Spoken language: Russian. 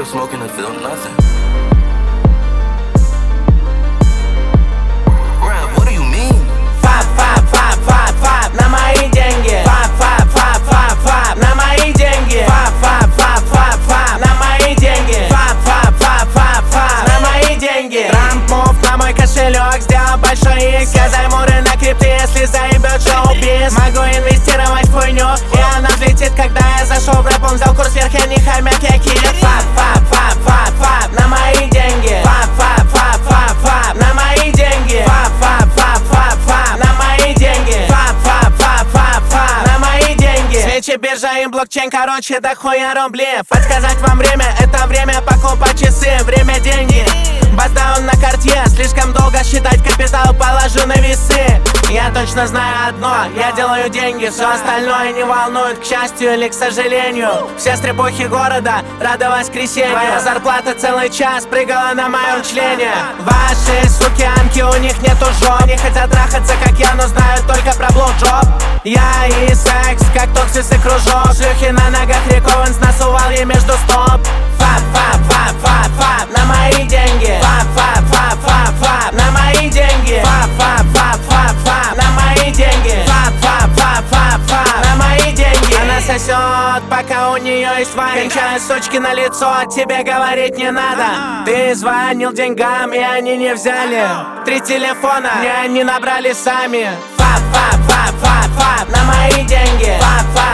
still smoking and feel nothing. What do you mean? Фап, фап, фап, фап, фап, на мои деньги. Фап, фап, фап, фап, фап, на мои деньги. Фап, фап, фап, фап, фап, на мои деньги. Фап, фап, фап, фап, фап, на мои деньги. Трамп мув на мой кошелек, сделал большой икс. Я займу рынок крипты, если заебет шоу-биз. Могу инвестировать в хуйню, и она взлетит, когда я зашел в рэп. Он взял курс вверх, я не хомяк, я киллер. Фап, фап, фап, фап, фап, на мои деньги. Фап, фап, фап, фап, фап, на мои деньги. Фап, фап, фап, фап, фап, на мои деньги. Фап, фап, фап, фап, фап, на мои деньги. Свечи, биржа и блокчейн, короче, да хуя рублей. Подсказать вам время, это время покупать часы. Время, деньги. Баздаун на карте, слишком долго считать капитал, положу на весы. Я точно знаю одно, я делаю деньги, все остальное не волнует, к счастью или к сожалению. Все стрепухи города рады воскресенью. Твоя зарплата целый час прыгала на моем члене. Ваши суки-анки, у них нету жоп. Они хотят трахаться, как я, но знают только про блоуджоп. Я и секс, как токсис и кружок. Шлюхи на ногах, рековенс на сувале между стоп. Фап, фап, фап, фап, фап, на мои деньги. Фап, фап, фап, фап, фап, на мои деньги. Фап, фап, фап, фап, фап, на мои деньги. Фап, фап, фап, фап, фап, на мои деньги. Она сосет, пока у нее есть вайн. Кончаю сучки на лицо, тебе говорить не надо. Ты звонил деньгам, и они не взяли. 3 телефона, мне они набрали сами. Фап, фап, фап, фап, фап, на мои деньги. Фап, фап.